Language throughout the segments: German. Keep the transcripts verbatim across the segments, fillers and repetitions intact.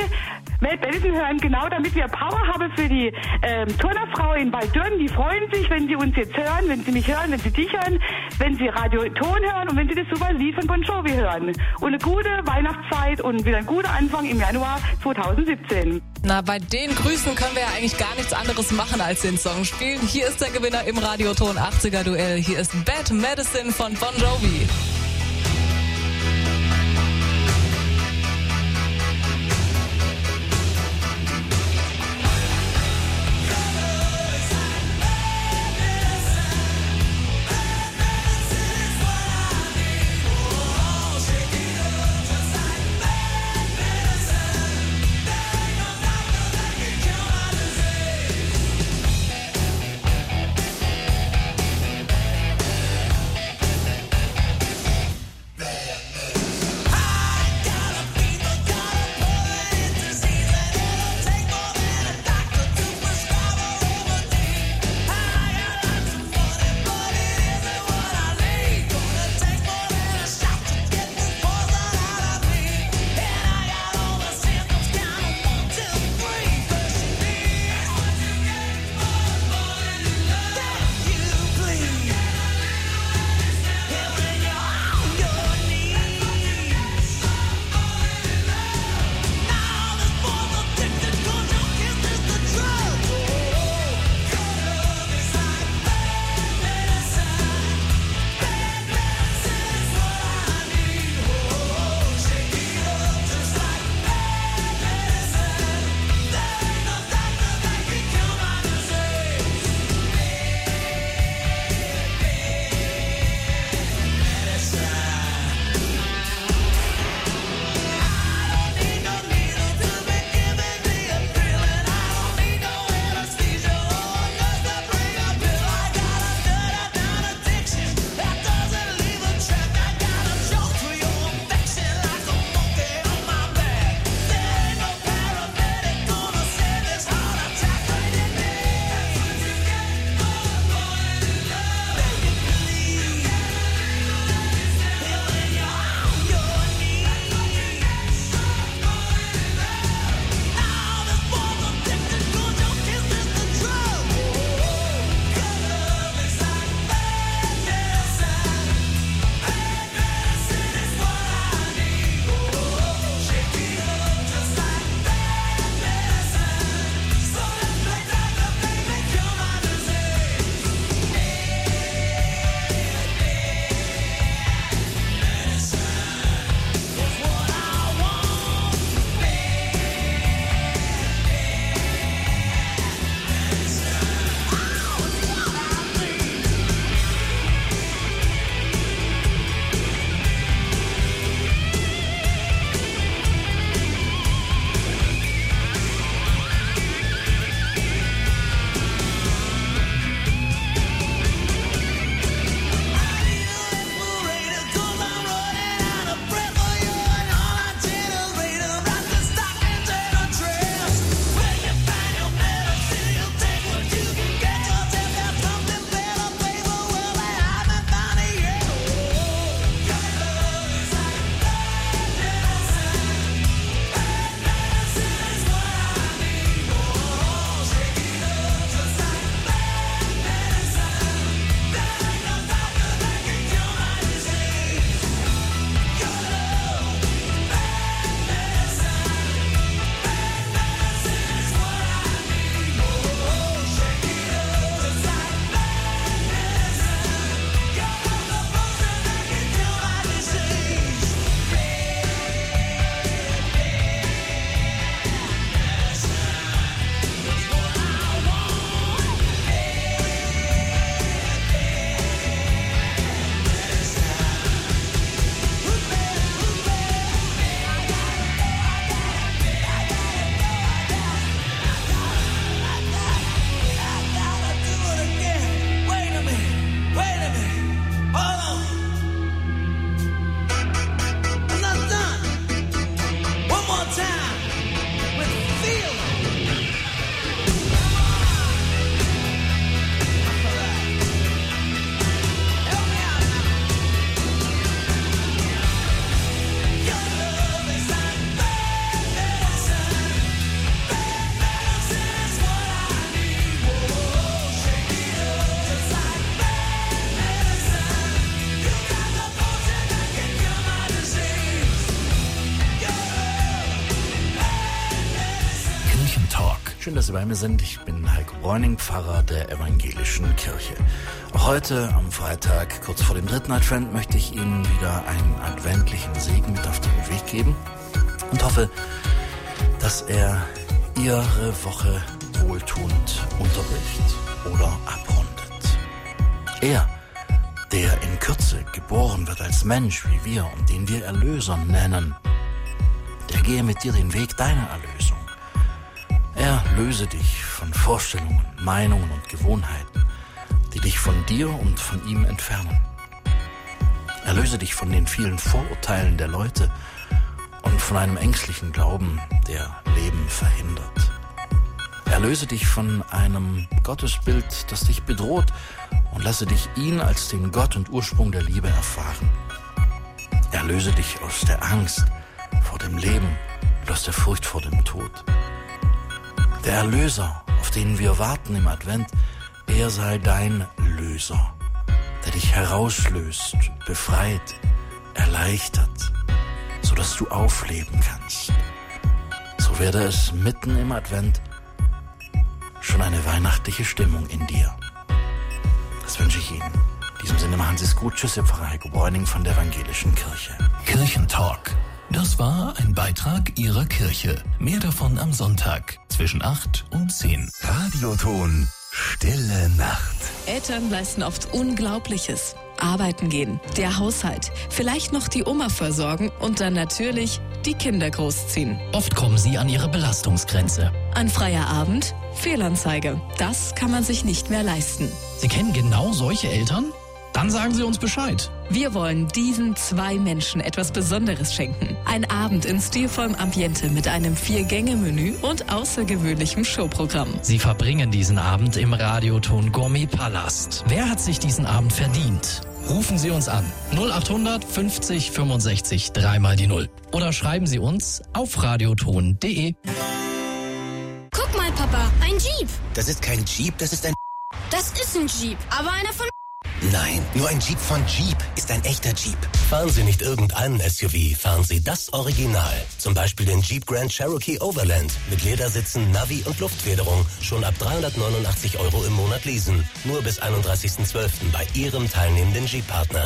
Mad Madison hören, genau damit wir Power haben für die ähm, Turnerfrau in Waldürn. Die freuen sich, wenn sie uns jetzt hören, wenn sie mich hören, wenn sie dich hören, wenn sie Radio Ton hören und wenn sie das super Lied von Bon Jovi hören. Und eine gute Weihnachtszeit und wieder ein guter Anfang im Januar zweitausendsiebzehn. Na, bei den Grüßen können wir ja eigentlich gar nichts anderes machen, als den Song spielen. Hier ist der Gewinner im Radioton achtziger Duell. Hier ist Bad Medicine von Bon Jovi. Schön, dass Sie bei mir sind. Ich bin Heiko Bräuning, Pfarrer der Evangelischen Kirche. Auch heute, am Freitag, kurz vor dem dritten Advent, möchte ich Ihnen wieder einen adventlichen Segen mit auf den Weg geben und hoffe, dass er Ihre Woche wohltuend unterbricht oder abrundet. Er, der in Kürze geboren wird als Mensch wie wir und den wir Erlöser nennen, der gehe mit dir den Weg deiner Erlösung. Er löse dich von Vorstellungen, Meinungen und Gewohnheiten, die dich von dir und von ihm entfernen. Er löse dich von den vielen Vorurteilen der Leute und von einem ängstlichen Glauben, der Leben verhindert. Er löse dich von einem Gottesbild, das dich bedroht, und lasse dich ihn als den Gott und Ursprung der Liebe erfahren. Er löse dich aus der Angst vor dem Leben und aus der Furcht vor dem Tod. Der Erlöser, auf den wir warten im Advent, er sei dein Löser, der dich herauslöst, befreit, erleichtert, sodass du aufleben kannst. So werde es mitten im Advent schon eine weihnachtliche Stimmung in dir. Das wünsche ich Ihnen. In diesem Sinne machen Sie es gut. Tschüss, Ihr Pfarrer Heiko Bräuning von der Evangelischen Kirche. Kirchentalk. Das war ein Beitrag Ihrer Kirche. Mehr davon am Sonntag zwischen acht und zehn. Radioton Stille Nacht. Eltern leisten oft Unglaubliches. Arbeiten gehen, der Haushalt, vielleicht noch die Oma versorgen und dann natürlich die Kinder großziehen. Oft kommen sie an ihre Belastungsgrenze. Ein freier Abend? Fehlanzeige. Das kann man sich nicht mehr leisten. Sie kennen genau solche Eltern? Dann sagen Sie uns Bescheid. Wir wollen diesen zwei Menschen etwas Besonderes schenken. Ein Abend in stilvollem Ambiente mit einem Vier-Gänge-Menü und außergewöhnlichem Showprogramm. Sie verbringen diesen Abend im Radioton Gourmet Palast. Wer hat sich diesen Abend verdient? Rufen Sie uns an. null achthundert fünfzig fünfundsechzig dreimal die Null. Oder schreiben Sie uns auf radioton punkt de. Guck mal, Papa, ein Jeep. Das ist kein Jeep, das ist ein... Das ist ein Jeep, aber einer von... Nein, nur ein Jeep von Jeep ist ein echter Jeep. Fahren Sie nicht irgendeinen S U V, fahren Sie das Original. Zum Beispiel den Jeep Grand Cherokee Overland mit Ledersitzen, Navi und Luftfederung. Schon ab dreihundertneunundachtzig Euro im Monat leasen. Nur bis einunddreißigsten zwölften bei Ihrem teilnehmenden Jeep-Partner.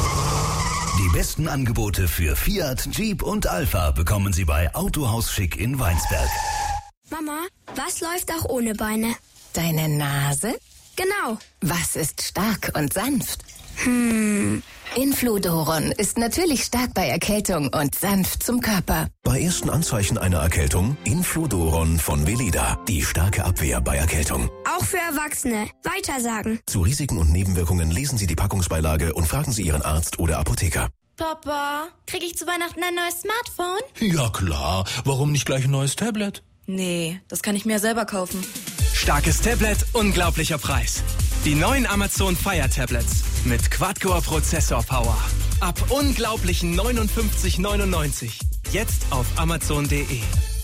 Die besten Angebote für Fiat, Jeep und Alpha bekommen Sie bei Autohaus Schick in Weinsberg. Mama, was läuft auch ohne Beine? Deine Nase? Genau. Was ist stark und sanft? Hm. Infludoron ist natürlich stark bei Erkältung und sanft zum Körper. Bei ersten Anzeichen einer Erkältung Infludoron von Veleda. Die starke Abwehr bei Erkältung. Auch für Erwachsene. Weitersagen. Zu Risiken und Nebenwirkungen lesen Sie die Packungsbeilage und fragen Sie Ihren Arzt oder Apotheker. Papa, krieg ich zu Weihnachten ein neues Smartphone? Ja klar, warum nicht gleich ein neues Tablet? Nee, das kann ich mir selber kaufen. Starkes Tablet, unglaublicher Preis. Die neuen Amazon Fire Tablets mit Quad-Core-Prozessor-Power. Ab unglaublichen neunundfünfzig neunundneunzig. Jetzt auf amazon punkt de.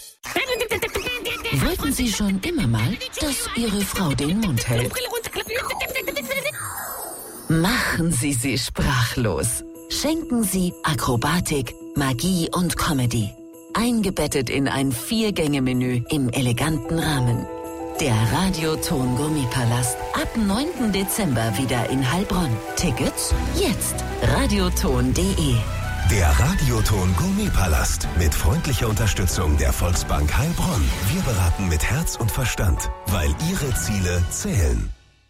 Wollten Sie schon immer mal, dass Ihre Frau den Mund hält? Machen Sie sie sprachlos. Schenken Sie Akrobatik, Magie und Comedy. Eingebettet in ein Vier-Gänge-Menü im eleganten Rahmen. Der Radioton Gourmet Palast ab neunten Dezember wieder in Heilbronn. Tickets jetzt. radioton punkt de. Der Radioton Gourmet Palast mit freundlicher Unterstützung der Volksbank Heilbronn. Wir beraten mit Herz und Verstand, weil Ihre Ziele zählen.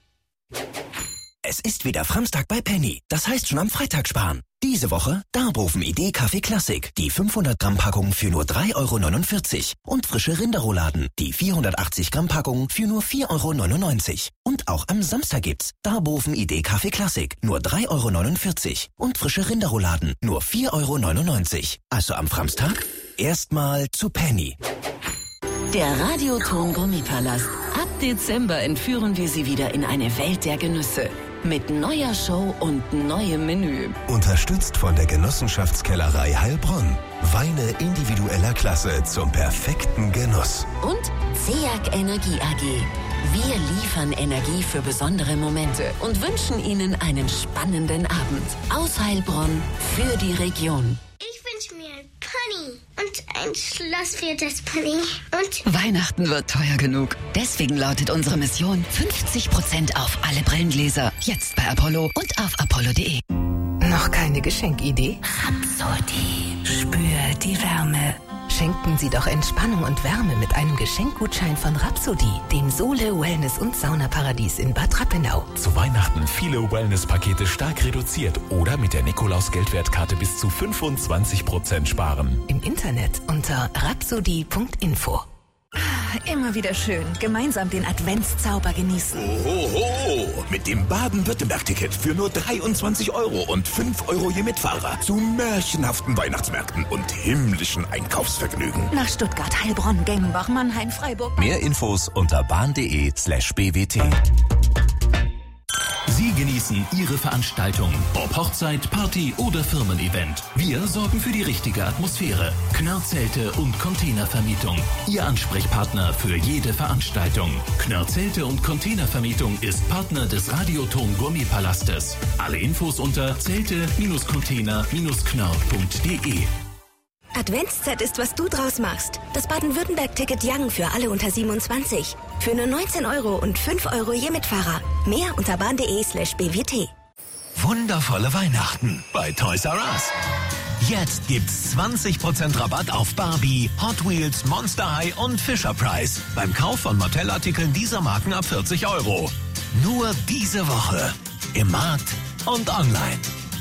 Es ist wieder Framstag bei Penny. Das heißt schon am Freitag sparen. Diese Woche Darboven-Idee Kaffee Klassik. Die fünfhundert Gramm Packung für nur drei Euro neunundvierzig. Und frische Rinderrouladen. Die vierhundertachtzig Gramm Packung für nur vier Euro neunundneunzig. Und auch am Samstag gibt's Darboven-Idee Kaffee Klassik. Nur drei Euro neunundvierzig. Und frische Rinderrouladen. Nur vier Euro neunundneunzig. Also am Framstag erstmal zu Penny. Der Radioton Gourmet Palast. Ab Dezember entführen wir Sie wieder in eine Welt der Genüsse. Mit neuer Show und neuem Menü. Unterstützt von der Genossenschaftskellerei Heilbronn. Weine individueller Klasse zum perfekten Genuss. Und C E A G Energie A G. Wir liefern Energie für besondere Momente und wünschen Ihnen einen spannenden Abend. Aus Heilbronn für die Region. Ich wünsche mir ein Pony. Und Und ein Schloss für das Pony. Und? Weihnachten wird teuer genug. Deswegen lautet unsere Mission fünfzig Prozent auf alle Brillengläser. Jetzt bei Apollo und auf apollo punkt de. Noch keine Geschenkidee? Rhapsody. Spür die Wärme. Schenken Sie doch Entspannung und Wärme mit einem Geschenkgutschein von Rhapsody, dem Sohle, Wellness und Saunaparadies in Bad Rappenau. Zu Weihnachten viele Wellness-Pakete stark reduziert oder mit der Nikolaus-Geldwertkarte bis zu fünfundzwanzig Prozent sparen. Im Internet unter rhapsody punkt info. Immer wieder schön, gemeinsam den Adventszauber genießen. Ohoho, mit dem Baden-Württemberg-Ticket für nur dreiundzwanzig Euro und fünf Euro je Mitfahrer zu märchenhaften Weihnachtsmärkten und himmlischen Einkaufsvergnügen. Nach Stuttgart, Heilbronn, Gengenbach, Mannheim, Freiburg. Mehr Infos unter bahn.de slash bwt. Sie genießen Ihre Veranstaltung, ob Hochzeit, Party oder Firmen-Event. Wir sorgen für die richtige Atmosphäre. Knörr-Zelte und Containervermietung. Ihr Ansprechpartner für jede Veranstaltung. Knörr-Zelte und Containervermietung ist Partner des Radioton Gourmet-Palastes. Alle Infos unter zelte Container knörr punkt de. Adventszeit ist, was du draus machst. Das Baden-Württemberg-Ticket Young für alle unter siebenundzwanzig. Für nur neunzehn Euro und fünf Euro je Mitfahrer. Mehr unter bahn.de slash bwt. Wundervolle Weihnachten bei Toys R Us. Jetzt gibt's zwanzig Prozent Rabatt auf Barbie, Hot Wheels, Monster High und Fisher Price. Beim Kauf von Mattel-Artikeln dieser Marken ab vierzig Euro. Nur diese Woche. Im Markt und online.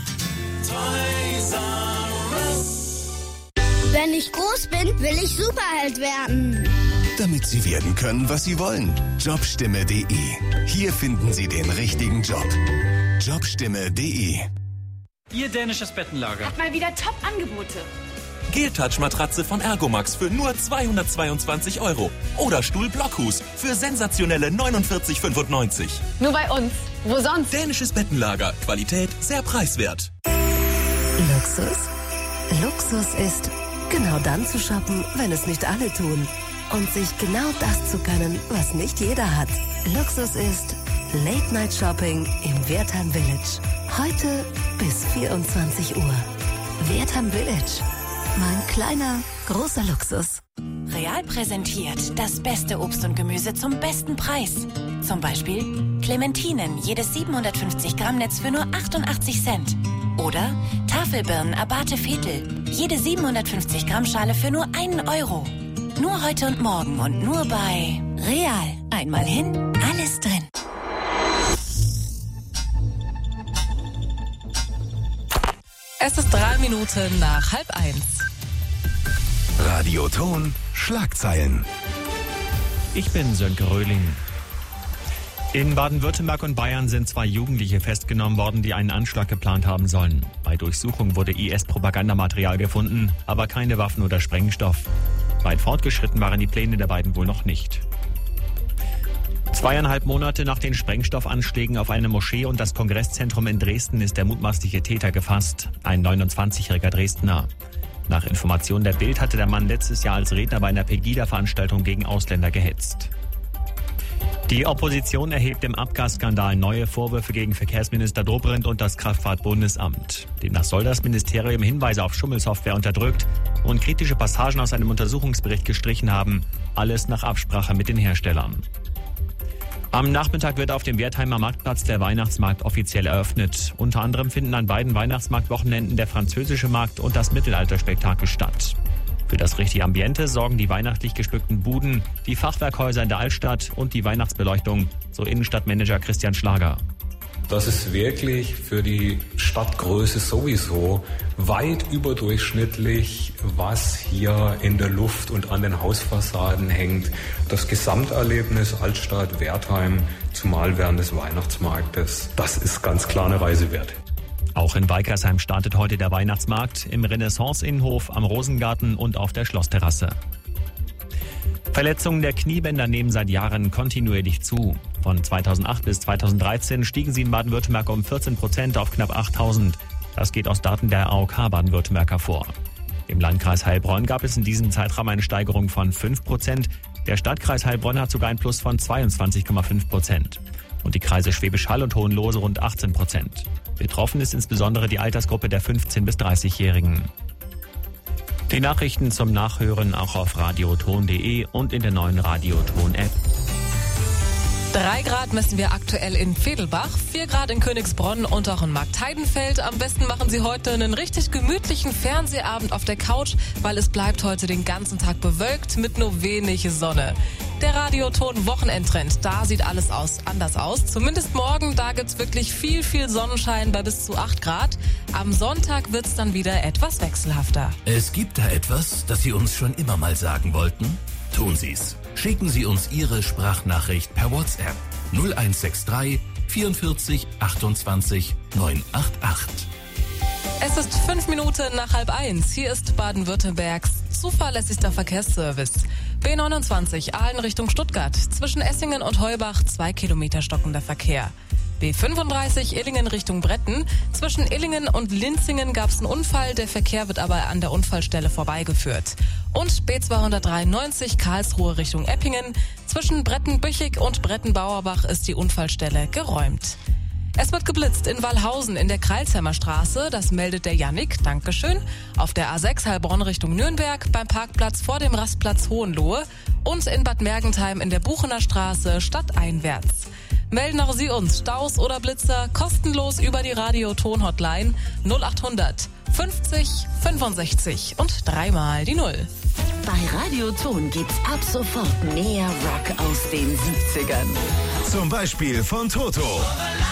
Toys R Us. Wenn ich groß bin, will ich Superheld werden. Damit Sie werden können, was Sie wollen. Jobstimme punkt de. Hier finden Sie den richtigen Job. Jobstimme punkt de. Ihr dänisches Bettenlager. Hat mal wieder Top-Angebote. Gel-Touch-Matratze von Ergomax für nur zweihundertzweiundzwanzig Euro. Oder Stuhl-Blockhus für sensationelle neunundvierzig fünfundneunzig. Nur bei uns. Wo sonst? Dänisches Bettenlager. Qualität sehr preiswert. Luxus? Luxus ist, genau dann zu shoppen, wenn es nicht alle tun. Und sich genau das zu gönnen, was nicht jeder hat. Luxus ist Late-Night-Shopping im Wertheim Village. Heute bis vierundzwanzig Uhr. Wertheim Village. Mein kleiner, großer Luxus. Real präsentiert das beste Obst und Gemüse zum besten Preis. Zum Beispiel Clementinen, jedes siebenhundertfünfzig Gramm Netz für nur achtundachtzig Cent. Oder Tafelbirnen Abate Vetel, jede siebenhundertfünfzig Gramm Schale für nur einen Euro. Nur heute und morgen und nur bei Real. Einmal hin, alles drin. Es ist drei Minuten nach halb eins. Radioton Schlagzeilen. Ich bin Sönke Röhling. In Baden-Württemberg und Bayern sind zwei Jugendliche festgenommen worden, die einen Anschlag geplant haben sollen. Bei Durchsuchung wurde I S-Propagandamaterial gefunden, aber keine Waffen oder Sprengstoff. Weit fortgeschritten waren die Pläne der beiden wohl noch nicht. Zweieinhalb Monate nach den Sprengstoffanschlägen auf eine Moschee und das Kongresszentrum in Dresden ist der mutmaßliche Täter gefasst, ein neunundzwanzigjähriger Dresdner. Nach Informationen der Bild hatte der Mann letztes Jahr als Redner bei einer Pegida-Veranstaltung gegen Ausländer gehetzt. Die Opposition erhebt im Abgasskandal neue Vorwürfe gegen Verkehrsminister Dobrindt und das Kraftfahrtbundesamt. Demnach soll das Ministerium Hinweise auf Schummelsoftware unterdrückt und kritische Passagen aus einem Untersuchungsbericht gestrichen haben. Alles nach Absprache mit den Herstellern. Am Nachmittag wird auf dem Wertheimer Marktplatz der Weihnachtsmarkt offiziell eröffnet. Unter anderem finden an beiden Weihnachtsmarktwochenenden der französische Markt und das Mittelalterspektakel statt. Für das richtige Ambiente sorgen die weihnachtlich geschmückten Buden, die Fachwerkhäuser in der Altstadt und die Weihnachtsbeleuchtung, so Innenstadtmanager Christian Schlager. Das ist wirklich für die Stadtgröße sowieso weit überdurchschnittlich, was hier in der Luft und an den Hausfassaden hängt. Das Gesamterlebnis Altstadt, Wertheim, zumal während des Weihnachtsmarktes, das ist ganz klar eine Reise wert. Auch in Weikersheim startet heute der Weihnachtsmarkt im Renaissance-Innenhof, am Rosengarten und auf der Schlossterrasse. Verletzungen der Kniebänder nehmen seit Jahren kontinuierlich zu. Von zweitausendacht bis zweitausenddreizehn stiegen sie in Baden-Württemberg um vierzehn Prozent auf knapp achttausend. Das geht aus Daten der A O K Baden-Württemberg hervor. Im Landkreis Heilbronn gab es in diesem Zeitraum eine Steigerung von fünf Prozent. Der Stadtkreis Heilbronn hat sogar ein Plus von zweiundzwanzig Komma fünf Prozent. Und die Kreise Schwäbisch Hall und Hohenlohe rund achtzehn Prozent. Betroffen ist insbesondere die Altersgruppe der fünfzehn- bis dreißigjährigen. Die Nachrichten zum Nachhören auch auf radioton punkt de und in der neuen Radioton-App. Drei Grad messen wir aktuell in Vedelbach, vier Grad in Königsbronn und auch in Marktheidenfeld. Am besten machen Sie heute einen richtig gemütlichen Fernsehabend auf der Couch, weil es bleibt heute den ganzen Tag bewölkt mit nur wenig Sonne. Der Radioton-Wochenendtrend, da sieht alles aus, anders aus. Zumindest morgen, da gibt's wirklich viel, viel Sonnenschein bei bis zu acht Grad. Am Sonntag wird's dann wieder etwas wechselhafter. Es gibt da etwas, das Sie uns schon immer mal sagen wollten? Tun Sie's. Schicken Sie uns Ihre Sprachnachricht per WhatsApp null eins sechs drei vierundvierzig achtundzwanzig neunhundertachtundachtzig. Es ist fünf Minuten nach halb eins. Hier ist Baden-Württembergs zuverlässigster Verkehrsservice. B neunundzwanzig Aalen Richtung Stuttgart. Zwischen Essingen und Heubach zwei Kilometer stockender Verkehr. B fünfunddreißig Illingen Richtung Bretten. Zwischen Illingen und Linzingen gab es einen Unfall. Der Verkehr wird aber an der Unfallstelle vorbeigeführt. Und B zweihundertdreiundneunzig Karlsruhe Richtung Eppingen. Zwischen Bretten-Büchig und Bretten-Bauerbach ist die Unfallstelle geräumt. Es wird geblitzt in Wallhausen in der Kreilsheimer Straße. Das meldet der Jannik. Dankeschön. Auf der A sechs Heilbronn Richtung Nürnberg beim Parkplatz vor dem Rastplatz Hohenlohe und in Bad Mergentheim in der Buchener Straße stadteinwärts. Melden auch Sie uns Staus oder Blitzer kostenlos über die Radioton-Hotline null achthundert fünfzig fünfundsechzig und dreimal die Null. Bei Radioton gibt's ab sofort mehr Rock aus den siebzigern. Zum Beispiel von Toto.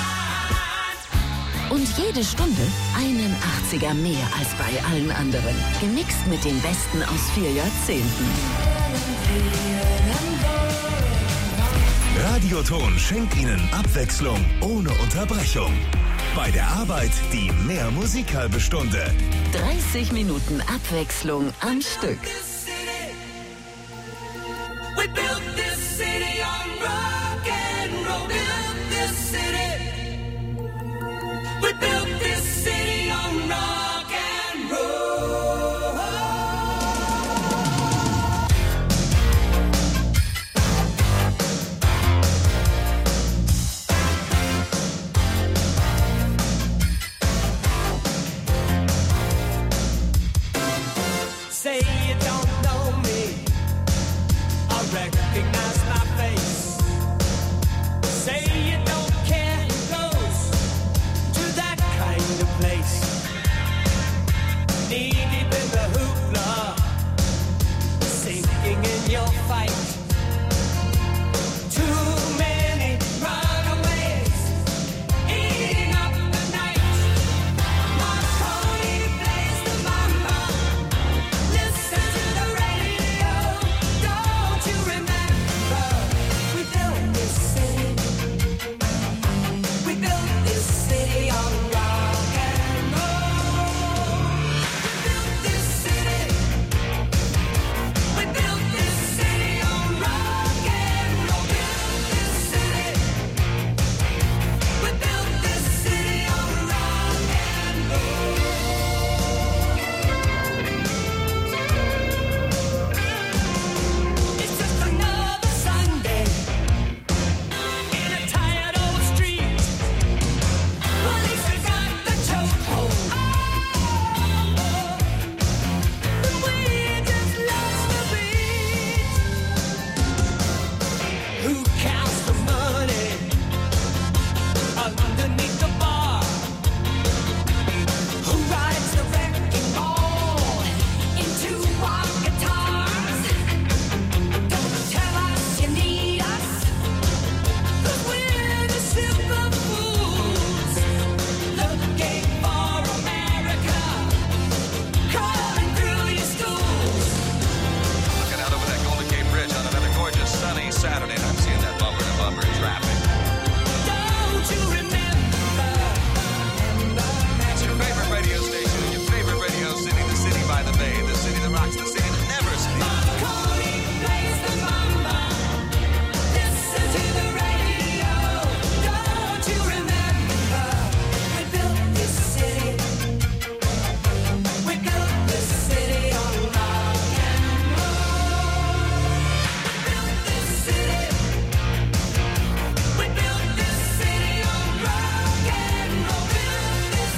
Und jede Stunde einen achtziger mehr als bei allen anderen. Gemixt mit den Besten aus vier Jahrzehnten. Radioton schenkt Ihnen Abwechslung ohne Unterbrechung. Bei der Arbeit die mehr Musik halbe Stunde. dreißig Minuten Abwechslung am Stück. We built this city on rock and roll. Built this city. We built this city on rock and roll. Say you don't know me. I reckon